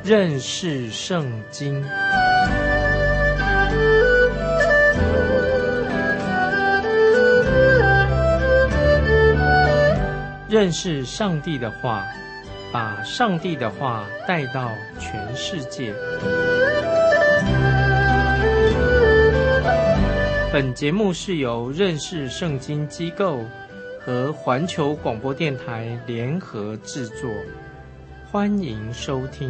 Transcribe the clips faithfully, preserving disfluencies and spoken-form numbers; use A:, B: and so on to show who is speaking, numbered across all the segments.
A: 认识圣经。认识上帝的话，把上帝的话带到全世界。本节目是由认识圣经机构和环球广播电台联合制作，欢迎收听。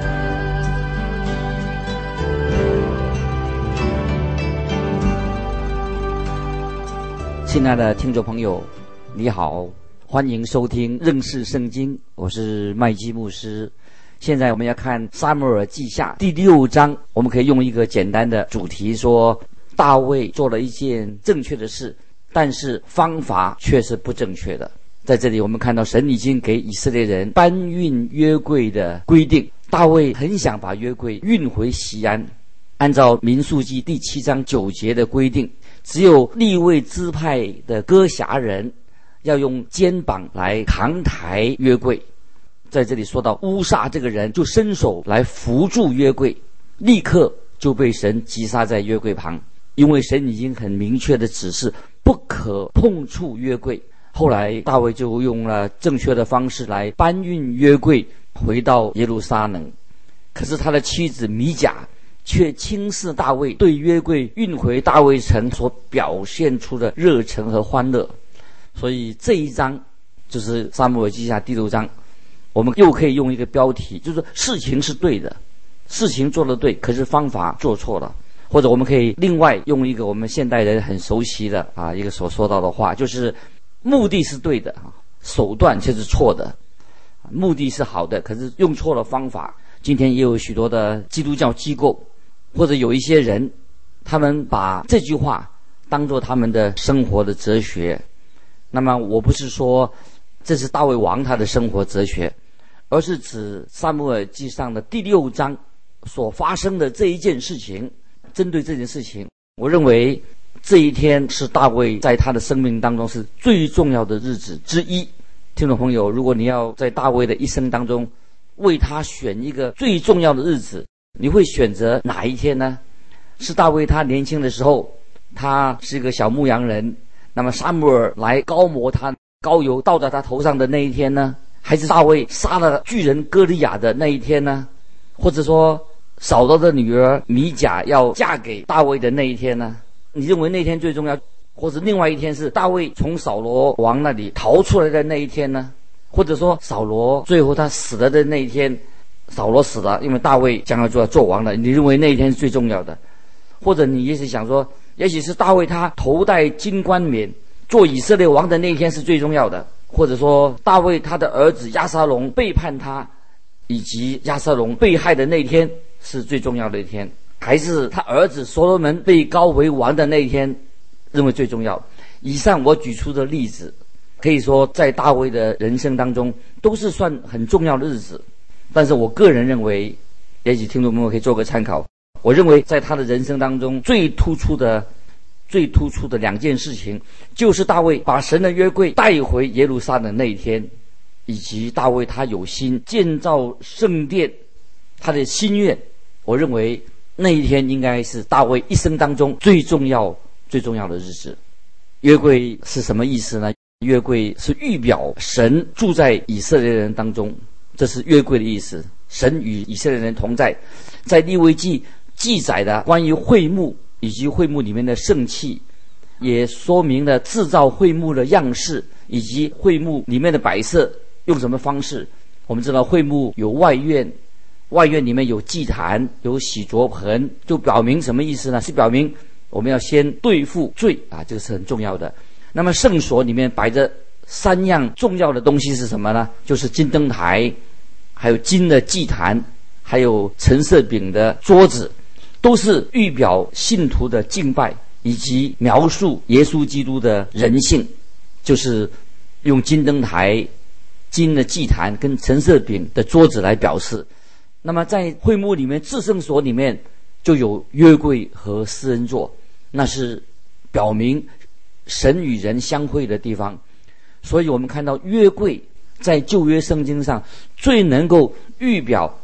B: 亲爱的听众朋友，你好，欢迎收听认识圣经，我是麦基牧师。现在我们要看撒母耳记下第六章，我们可以用一个简单的主题说，大卫做了一件正确的事，但是方法却是不正确的。在这里我们看到神已经给以色列人搬运约柜的规定，大卫很想把约柜运回锡安。按照民数记第七章九节的规定，只有利未支派的歌辖人要用肩膀来扛抬约柜。在这里说到乌撒这个人就伸手来扶住约柜，立刻就被神击杀在约柜旁，因为神已经很明确的指示不可碰触约柜。后来大卫就用了正确的方式来搬运约柜回到耶路撒冷。可是他的妻子米甲却轻视大卫对约柜运回大卫城所表现出的热忱和欢乐。所以这一章就是撒母耳记下第六章，我们又可以用一个标题，就是事情是对的，事情做得对，可是方法做错了。或者我们可以另外用一个我们现代人很熟悉的啊一个所说到的话，就是目的是对的，手段却是错的。目的是好的，可是用错了方法。今天也有许多的基督教机构或者有一些人，他们把这句话当作他们的生活的哲学。那么我不是说这是大卫王他的生活哲学，而是指撒母耳记上的第六章所发生的这一件事情。针对这件事情，我认为这一天是大卫在他的生命当中是最重要的日子之一。听众朋友，如果你要在大卫的一生当中为他选一个最重要的日子，你会选择哪一天呢？是大卫他年轻的时候，他是一个小牧羊人，那么撒母耳来膏抹他，膏油倒在他头上的那一天呢？还是大卫杀了巨人歌利亚的那一天呢？或者说扫罗的女儿米甲要嫁给大卫的那一天呢？你认为那天最重要？或者另外一天是大卫从扫罗王那里逃出来的那一天呢？或者说扫罗最后他死了的那一天，扫罗死了，因为大卫将来就要做王了，你认为那一天是最重要的？或者你也许想说，也许是大卫他头戴金冠冕做以色列王的那一天是最重要的？或者说大卫他的儿子押沙龙背叛他，以及押沙龙被害的那一天是最重要的一天？还是他儿子所罗门被膏为王的那一天认为最重要？以上我举出的例子可以说在大卫的人生当中都是算很重要的日子，但是我个人认为，也许听众朋友可以做个参考，我认为在他的人生当中最突出的最突出的两件事情，就是大卫把神的约柜带回耶路撒冷那一天，以及大卫他有心建造圣殿，他的心愿。我认为那一天应该是大卫一生当中最重要最重要的日子。约柜是什么意思呢？约柜是预表神住在以色列人当中，这是约柜的意思。神与以色列人同在。在利未记记载的关于会幕以及会幕里面的圣器，也说明了制造会幕的样式以及会幕里面的摆设用什么方式。我们知道会幕有外院，外院里面有祭坛，有洗濯盆，就表明什么意思呢？是表明我们要先对付罪啊，这个是很重要的。那么圣所里面摆着三样重要的东西是什么呢？就是金灯台，还有金的祭坛，还有陈设饼的桌子，都是预表信徒的敬拜，以及描述耶稣基督的人性。就是用金灯台、金的祭坛跟陈设饼的桌子来表示。那么在会幕里面，至圣所里面就有约柜和施恩座，那是表明神与人相会的地方。所以我们看到约柜在旧约圣经上最能够预表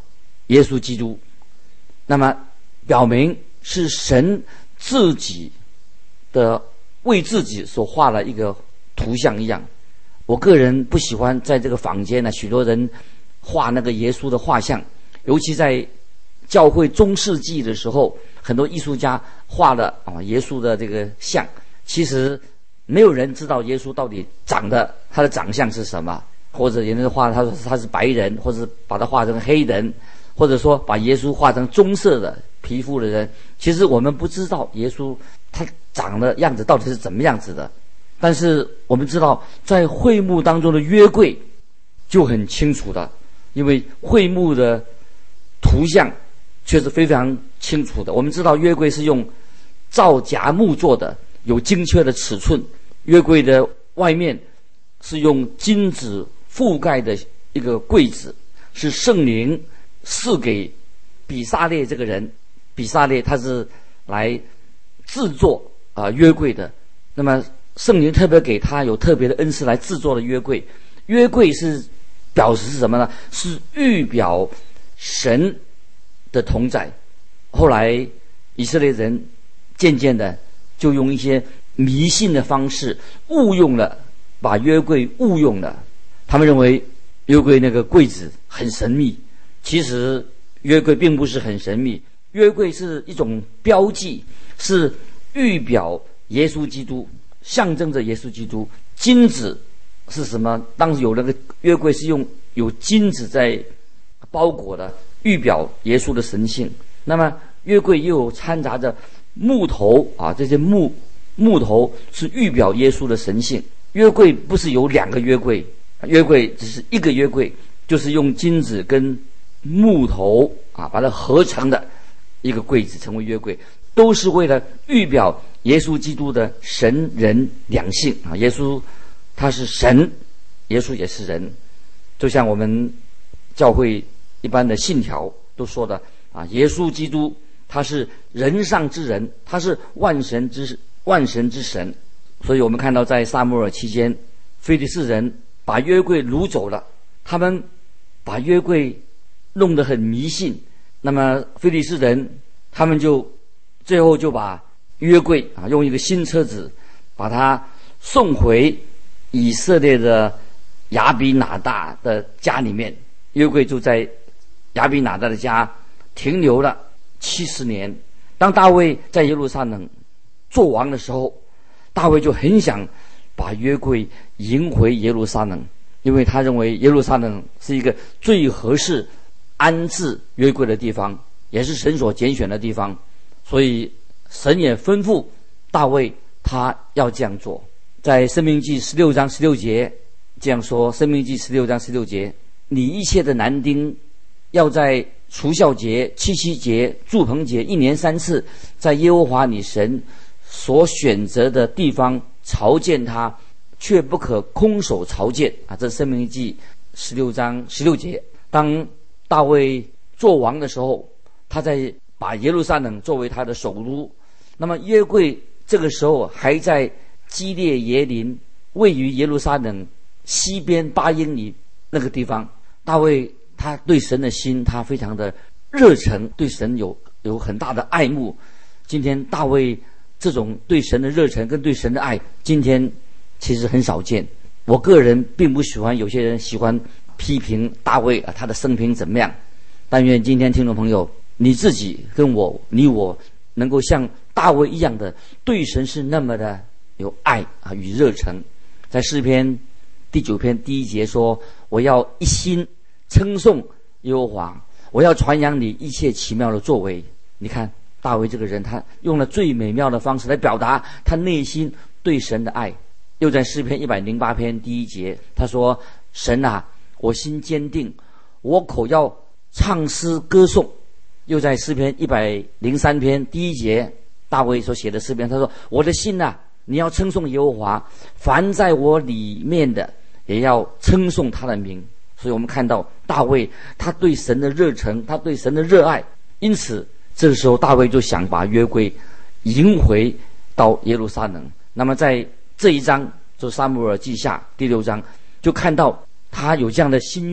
B: 耶稣基督，那么表明是神自己的为自己所画了一个图像一样。我个人不喜欢在这个坊间呢，许多人画那个耶稣的画像，尤其在教会中世纪的时候，很多艺术家画了啊耶稣的这个像，其实没有人知道耶稣到底长得他的长相是什么，或者有人画他说他是白人，或者把他画成黑人，或者说把耶稣画成棕色的皮肤的人。其实我们不知道耶稣他长的样子到底是怎么样子的，但是我们知道在会幕当中的约柜就很清楚的，因为会幕的图像却是非常清楚的。我们知道约柜是用皂荚木做的，有精确的尺寸。约柜的外面是用金子覆盖的一个柜子，是圣灵赐给比撒列这个人。比撒列他是来制作啊、呃、约柜的，那么圣灵特别给他有特别的恩赐来制作的约柜。约柜是表示是什么呢？是预表神的同在。后来以色列人渐渐的就用一些迷信的方式误用了，把约柜误用了。他们认为约柜那个柜子很神秘，其实约柜并不是很神秘。约柜是一种标记，是预表耶稣基督，象征着耶稣基督。金子是什么？当时有那个约柜是用有金子在包裹的，预表耶稣的神性。那么约柜又有掺杂着木头啊，这些木木头是预表耶稣的神性。约柜不是有两个约柜，约柜只是一个约柜，就是用金子跟木头啊把它合成的一个柜子，成为约柜，都是为了预表耶稣基督的神人两性啊。耶稣他是神，耶稣也是人，就像我们教会一般的信条都说的啊，耶稣基督他是人上之人，他是万神之万神之神。所以我们看到在撒母耳期间，非利士人把约柜掳走了，他们把约柜弄得很迷信。那么非利士人他们就最后就把约柜啊用一个新车子把它送回以色列的亚比拿大的家里面。约柜就在亚比拿大的家停留了七十年。当大卫在耶路撒冷做王的时候，大卫就很想把约柜迎回耶路撒冷，因为他认为耶路撒冷是一个最合适安置约柜的地方，也是神所拣选的地方。所以神也吩咐大卫他要这样做。在申命记十六章十六节这样说，申命记十六章十六节，你一切的男丁要在除酵节、七夕节、住棚节一年三次，在耶和华你神所选择的地方朝见他，却不可空手朝见啊！这是申命记十六章十六节。当大卫做王的时候，他在把耶路撒冷作为他的首都。那么约柜这个时候还在基列耶林，位于耶路撒冷西边八英里那个地方。大卫他对神的心，他非常的热诚，对神有有很大的爱慕。今天大卫这种对神的热忱跟对神的爱，今天其实很少见。我个人并不喜欢有些人喜欢批评大卫啊，他的生平怎么样。但愿今天听众朋友，你自己跟我，你我能够像大卫一样的对神是那么的有爱啊与热忱。在诗篇第九篇第一节说，我要一心称颂耶和华，我要传扬你一切奇妙的作为。你看大卫这个人，他用了最美妙的方式来表达他内心对神的爱。又在诗篇一百零八篇第一节他说，神啊，我心坚定，我口要唱诗歌颂。又在诗篇一百零三篇第一节大卫所写的诗篇，他说，我的心啊，你要称颂耶和华，凡在我里面的也要称颂他的名。所以我们看到大卫他对神的热忱，他对神的热爱，因此这个时候大卫就想把约柜迎回到耶路撒冷。那么在这一章，就撒母耳记下第六章，就看到他有这样的心愿，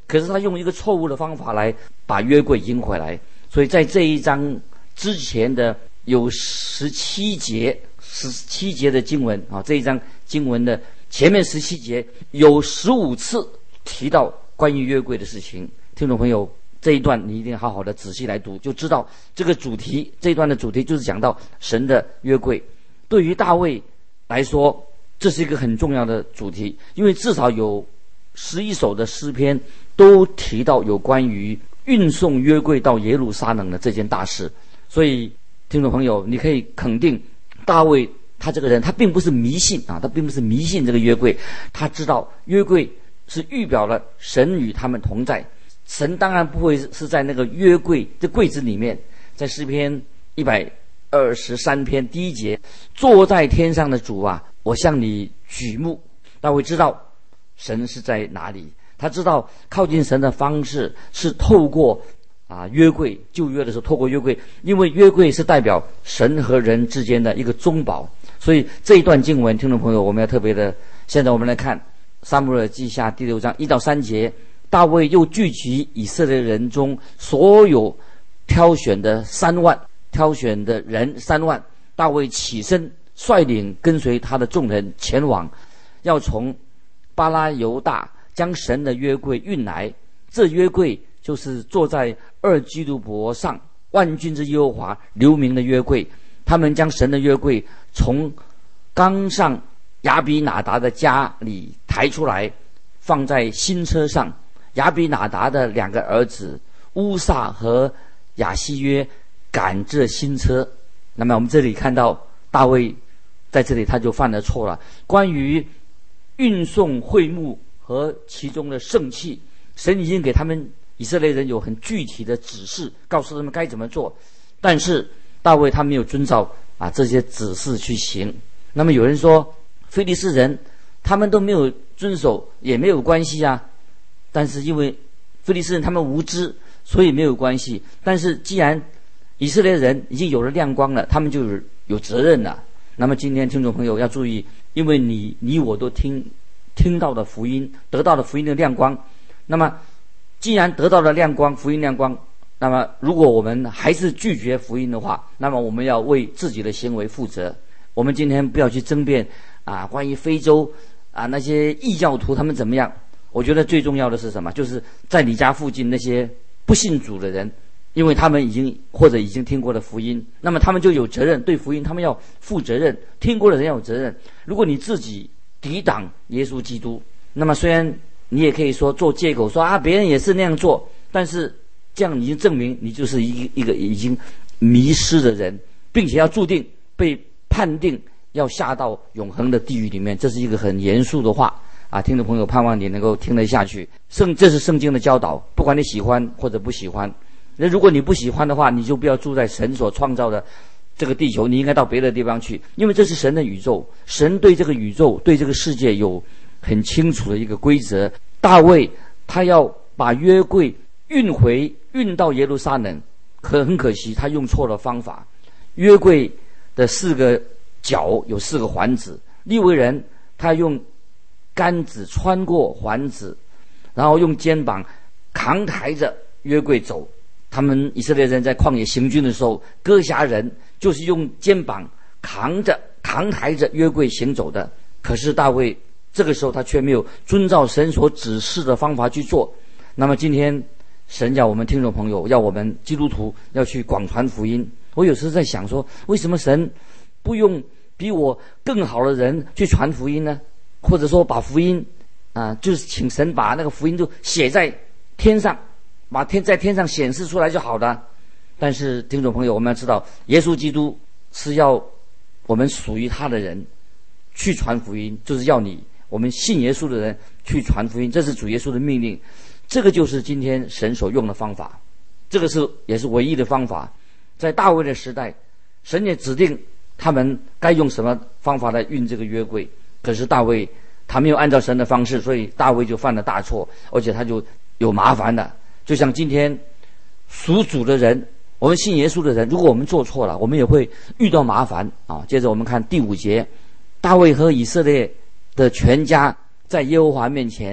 B: 可是他用一个错误的方法来把约柜赢回来。所以在这一章之前的有十七节十七节的经文啊，这一章经文的前面十七节有十五次提到关于约柜的事情。听众朋友，这一段你一定好好的仔细来读，就知道这个主题，这一段的主题就是讲到神的约柜。对于大卫来说，这是一个很重要的主题，因为至少有十一首的诗篇都提到有关于运送约柜到耶路撒冷的这件大事。所以听众朋友，你可以肯定大卫他这个人，他并不是迷信啊，他并不是迷信这个约柜，他知道约柜是预表了神与他们同在。神当然不会是在那个约柜这柜子里面。在诗篇一百二十三篇第一节，坐在天上的主啊，我向你举目。大卫知道神是在哪里，他知道靠近神的方式是透过啊约柜，旧约的时候透过约柜，因为约柜是代表神和人之间的一个中保。所以这一段经文，听众朋友，我们要特别的，现在我们来看撒母耳记下第六章一到三节。大卫又聚集以色列人中所有挑选的三万挑选的人三万，大卫起身率领跟随他的众人前往，要从巴拉犹大将神的约柜运来。这约柜就是坐在二基路伯上万军之耶和华留名的约柜。他们将神的约柜从冈上亚比拿达的家里抬出来，放在新车上。亚比拿达的两个儿子乌撒和亚希约赶这新车。那么我们这里看到大卫在这里他就犯了错了。关于运送会幕和其中的圣器，神已经给他们以色列人有很具体的指示，告诉他们该怎么做，但是大卫他没有遵照啊这些指示去行。那么有人说非利士人他们都没有遵守也没有关系啊，但是因为非利士人他们无知，所以没有关系。但是既然以色列人已经有了亮光了，他们就有有责任了。那么今天听众朋友要注意，因为你你我都听听到的福音，得到了福音的亮光。那么既然得到了亮光，福音亮光，那么如果我们还是拒绝福音的话，那么我们要为自己的行为负责。我们今天不要去争辩啊，关于非洲啊那些异教徒他们怎么样。我觉得最重要的是什么？就是在你家附近那些不信主的人，因为他们已经或者已经听过了福音，那么他们就有责任，对福音他们要负责任，听过的人要有责任。如果你自己抵挡耶稣基督，那么虽然你也可以说做借口说啊别人也是那样做，但是这样已经证明你就是一一个已经迷失的人，并且要注定被判定要下到永恒的地狱里面。这是一个很严肃的话啊，听众朋友，盼望你能够听得下去。圣这是圣经的教导，不管你喜欢或者不喜欢。那如果你不喜欢的话，你就不要住在神所创造的这个地球，你应该到别的地方去，因为这是神的宇宙。神对这个宇宙对这个世界有很清楚的一个规则。大卫他要把约柜运回运到耶路撒冷，可很可惜他用错了方法。约柜的四个角有四个环子，利未人他用杆子穿过环子，然后用肩膀扛抬着约柜走。他们以色列人在旷野行军的时候，歌辖人就是用肩膀扛着扛抬着约柜行走的。可是大卫这个时候他却没有遵照神所指示的方法去做。那么今天神要我们听众朋友，要我们基督徒要去广传福音。我有时在想说，为什么神不用比我更好的人去传福音呢？或者说把福音啊、呃，就是请神把那个福音就写在天上，把天在天上显示出来就好了。但是听众朋友，我们要知道，耶稣基督是要我们属于他的人去传福音，就是要你我们信耶稣的人去传福音，这是主耶稣的命令。这个就是今天神所用的方法，这个是也是唯一的方法。在大卫的时代，神也指定他们该用什么方法来运这个约柜。可是大卫他没有按照神的方式，所以大卫就犯了大错，而且他就有麻烦了。就像今天属主的人，我们信耶稣的人，如果我们做错了，我们也会遇到麻烦啊。接着我们看第五节，大卫和以色列的全家在耶和华面前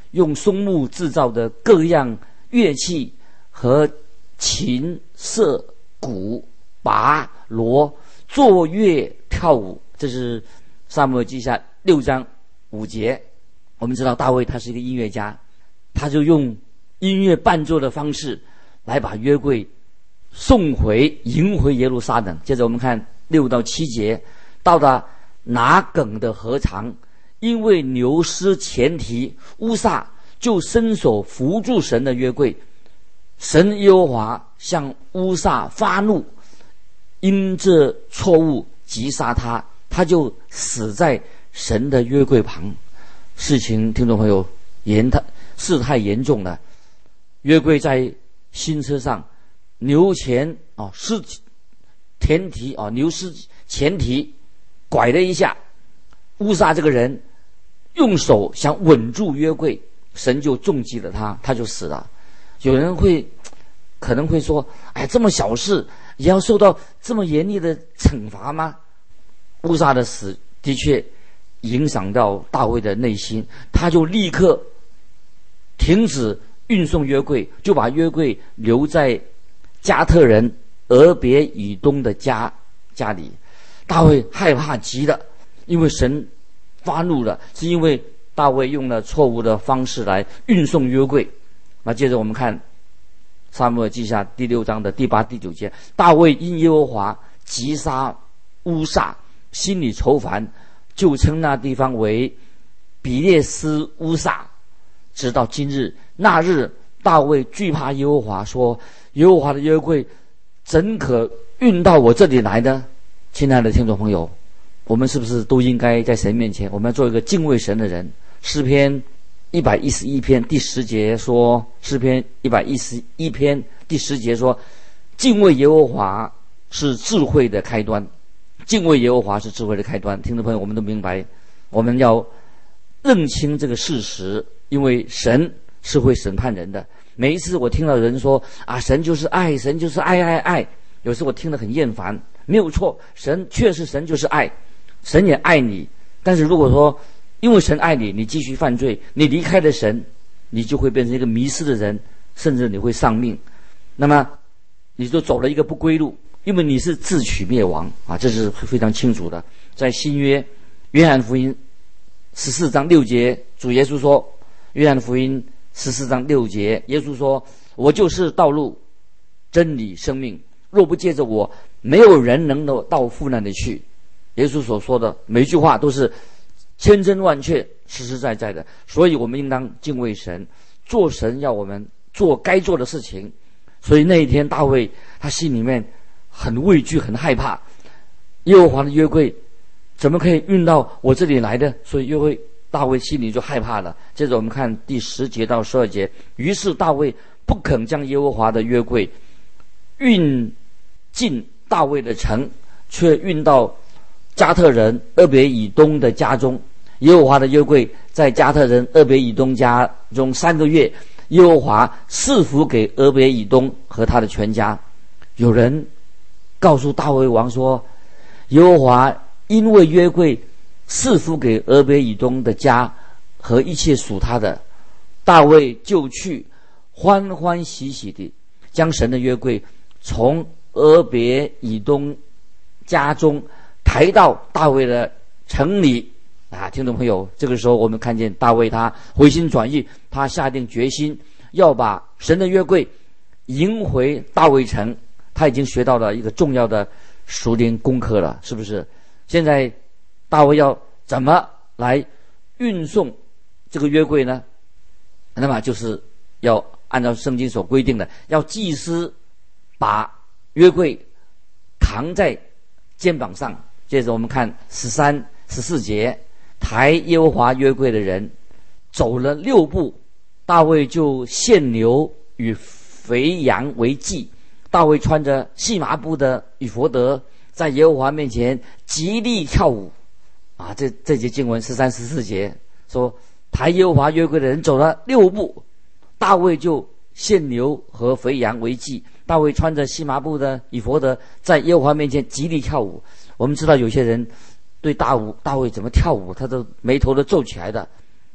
B: 用松木制造的各样乐器和琴、瑟、鼓、拔、锣作乐跳舞。这是撒母耳记下六章五节。我们知道大卫他是一个音乐家，他就用音乐伴奏的方式来把约柜送回迎回耶路撒冷。接着我们看六到七节，到达拿梗的禾场，因为牛失前蹄，乌撒就伸手扶住神的约柜，神耶和华向乌撒发怒，因这错误击杀他，他就死在神的约柜旁。事情听众朋友严太事态严重了，约柜在新车上，牛前啊失前蹄啊牛失前蹄，拐了一下，乌撒这个人用手想稳住约柜，神就重击了他，他就死了。有人会可能会说，哎，这么小事也要受到这么严厉的惩罚吗？乌撒的死的确影响到大卫的内心，他就立刻停止运送约柜，就把约柜留在加特人俄别以东的家家里。大卫害怕极了，因为神发怒了，是因为大卫用了错误的方式来运送约柜。那接着我们看撒母耳记下第六章的第八、第九节，大卫因耶和华击杀乌撒，心里愁烦，就称那地方为比列斯乌撒，直到今日。那日大卫惧怕耶和华，说耶和华的约柜怎可运到我这里来呢？亲爱的听众朋友，我们是不是都应该在神面前，我们要做一个敬畏神的人？诗篇一百一十一篇第十节说，诗篇一百一十一篇第十节说，敬畏耶和华是智慧的开端。敬畏耶和华是智慧的开端。听众朋友，我们都明白，我们要认清这个事实，因为神是会审判人的。每一次我听到人说啊，神就是爱，神就是爱爱爱，有时我听得很厌烦。没有错，神确实神就是爱，神也爱你。但是如果说因为神爱你，你继续犯罪，你离开了神，你就会变成一个迷失的人，甚至你会丧命。那么你就走了一个不归路，因为你是自取灭亡啊，这是非常清楚的。在新约约翰福音十四章六节，主耶稣说，约翰福音十四章六节，耶稣说，我就是道路真理生命，若不借着我，没有人能够到父那里去。耶稣所说的每一句话都是千真万确，实实在在的。所以我们应当敬畏神，做神要我们做该做的事情。所以那一天大卫他心里面很畏惧，很害怕，耶和华的约柜怎么可以运到我这里来的？所以约柜大卫心里就害怕了。接着我们看第十节到十二节，于是大卫不肯将耶和华的约柜运进大卫的城，却运到加特人俄别以东的家中。耶和华的约柜在加特人俄别以东家中三个月，耶和华赐福给俄别以东和他的全家。有人告诉大卫王说，耶和华因为约柜赐福给俄别以东的家和一切属他的，大卫就去欢欢喜喜地将神的约柜从俄别以东家中抬到大卫的城里啊。听众朋友，这个时候我们看见大卫他回心转意，他下定决心要把神的约柜迎回大卫城。他已经学到了一个重要的属灵功课了，是不是？现在大卫要怎么来运送这个约柜呢？那么就是要按照圣经所规定的，要祭司把约柜扛在肩膀上。接着我们看十三、十四节，抬耶和华约柜的人走了六步，大卫就献牛与肥羊为祭。大卫穿着细麻布的以弗得，在耶和华面前极力跳舞啊！这这节经文十三、十四节说，抬耶和华约柜的人走了六步，大卫就献牛和肥羊为祭。大卫穿着细麻布的以弗得，在耶和华面前极力跳舞。我们知道有些人对大舞大卫怎么跳舞，他都眉头都皱起来的。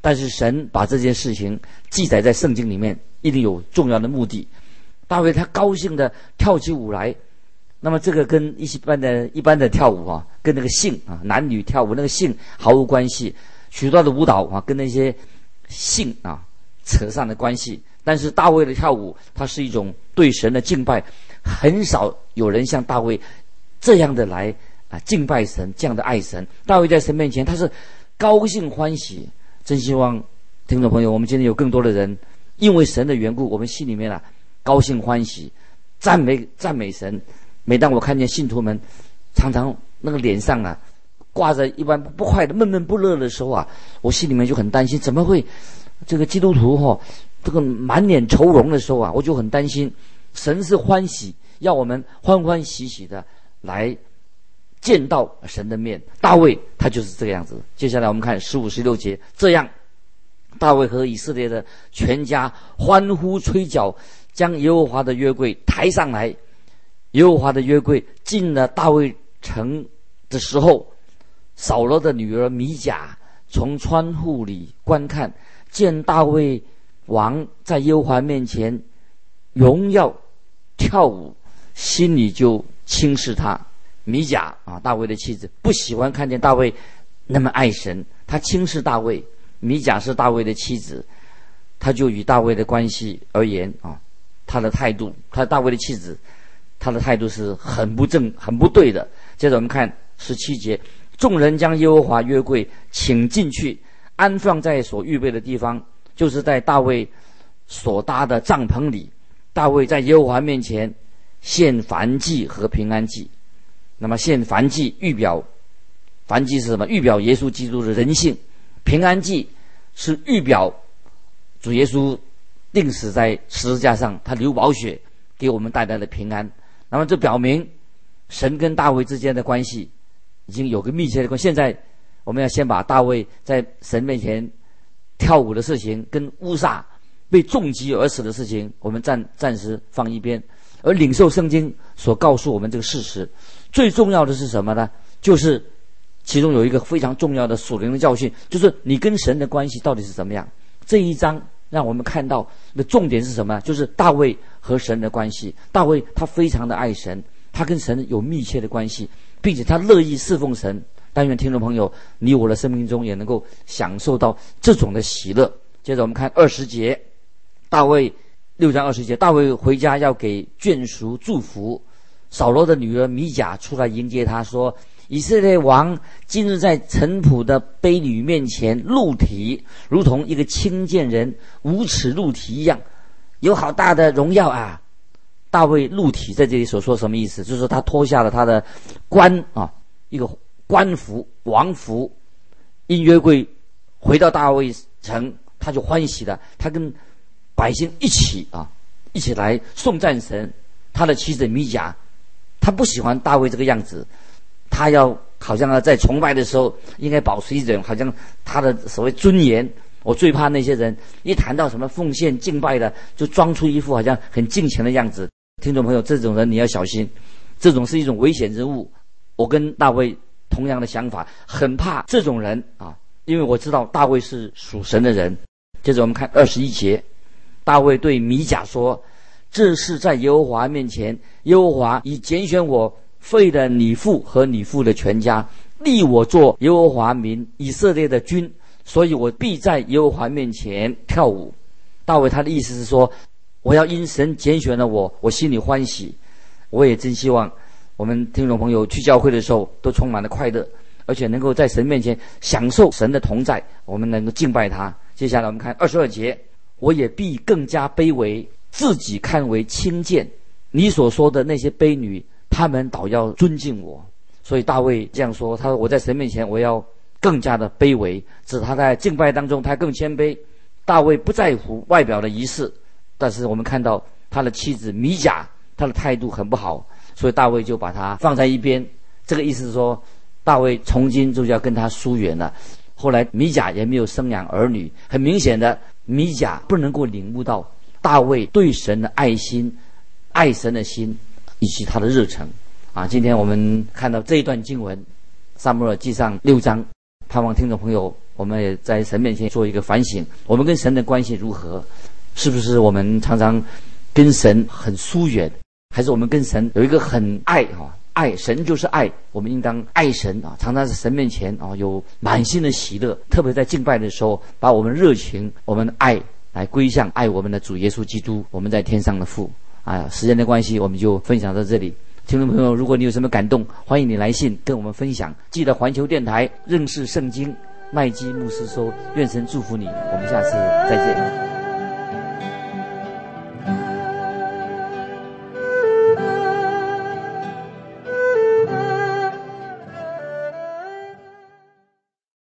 B: 但是神把这件事情记载在圣经里面，一定有重要的目的。大卫他高兴的跳起舞来，那么这个跟一般的一般的跳舞啊，跟那个性啊，男女跳舞那个性毫无关系。许多的舞蹈啊，跟那些性啊扯上的关系。但是大卫的跳舞，它是一种对神的敬拜，很少有人像大卫这样的来啊敬拜神，这样的爱神。大卫在神面前，他是高兴欢喜。真希望听众朋友，我们今天有更多的人，因为神的缘故，我们心里面啊高兴欢喜，赞美赞美神。每当我看见信徒们常常那个脸上啊挂着一般不快的闷闷不乐的时候啊，我心里面就很担心，怎么会这个基督徒哈、哦、这个满脸愁容的时候啊，我就很担心。神是欢喜，要我们欢欢喜喜的来见到神的面。大卫他就是这个样子。接下来我们看十五十六节，这样大卫和以色列的全家欢呼吹角，将耶和华的约柜抬上来。耶和华的约柜进了大卫城的时候，扫罗的女儿米甲从窗户里观看，见大卫王在耶和华面前荣耀跳舞，心里就轻视他。米甲啊，大卫的妻子，不喜欢看见大卫那么爱神，他轻视大卫。米甲是大卫的妻子，他就与大卫的关系而言啊，他的态度，他大卫的妻子，他的态度是很不正、很不对的。接着我们看十七节，众人将耶和华约柜请进去，安放在所预备的地方，就是在大卫所搭的帐篷里。大卫在耶和华面前献燔祭和平安祭。那么献燔祭预表，燔祭是什么？预表耶稣基督的人性。平安祭是预表主耶稣钉死在十字架上，他流宝血给我们带来的平安。那么这表明神跟大卫之间的关系已经有个密切的关系。现在我们要先把大卫在神面前跳舞的事情跟乌撒被重击而死的事情，我们暂暂时放一边，而领受圣经所告诉我们这个事实。最重要的是什么呢？就是其中有一个非常重要的属灵的教训，就是你跟神的关系到底是怎么样。这一章让我们看到的重点是什么？就是大卫和神的关系。大卫他非常的爱神，他跟神有密切的关系，并且他乐意侍奉神。但愿听众朋友，你我的生命中也能够享受到这种的喜乐。接着我们看二十节，大卫六章二十节，大卫回家要给眷属祝福。扫罗的女儿米甲出来迎接他，说：以色列王今日在臣仆的婢女面前露体，如同一个轻贱人无耻露体一样，有好大的荣耀啊！大卫露体在这里所说什么意思？就是说他脱下了他的冠啊，一个官服、王服，因约柜回到大卫城，他就欢喜了，他跟百姓一起啊，一起来颂赞神。他的妻子米甲，他不喜欢大卫这个样子，他要好像在崇拜的时候应该保持一种好像他的所谓尊严。我最怕那些人一谈到什么奉献敬拜的，就装出一副好像很敬虔的样子。听众朋友，这种人你要小心，这种是一种危险人物。我跟大卫同样的想法，很怕这种人啊，因为我知道大卫是属神的人。接着我们看二十一节，大卫对米甲说：这是在耶和华面前，耶和华已拣选我，废了你父和你父的全家，立我做耶和华民以色列的君，所以我必在耶和华面前跳舞。大卫他的意思是说，我要因神拣选了我，我心里欢喜。我也真希望我们听众朋友去教会的时候都充满了快乐，而且能够在神面前享受神的同在，我们能够敬拜他。接下来我们看二十二节，我也必更加卑微，自己看为轻贱，你所说的那些婢女，他们倒要尊敬我。所以大卫这样说，他说我在神面前我要更加的卑微，指他在敬拜当中他更谦卑。大卫不在乎外表的仪式，但是我们看到他的妻子米甲，他的态度很不好，所以大卫就把他放在一边。这个意思是说，大卫从今就要跟他疏远了。后来米甲也没有生养儿女，很明显的，米甲不能够领悟到大卫对神的爱心、爱神的心以及他的热忱啊。今天我们看到这一段经文，撒母耳记上六章，盼望听众朋友我们也在神面前做一个反省，我们跟神的关系如何？是不是我们常常跟神很疏远，还是我们跟神有一个很爱啊？爱神就是爱，我们应当爱神啊！常常在神面前啊有满心的喜乐，特别在敬拜的时候，把我们热情、我们的爱来归向爱我们的主耶稣基督，我们在天上的父啊！时间的关系，我们就分享到这里。听众朋友，如果你有什么感动，欢迎你来信跟我们分享。记得环球电台认识圣经，麦基牧师说，愿神祝福你，我们下次再见。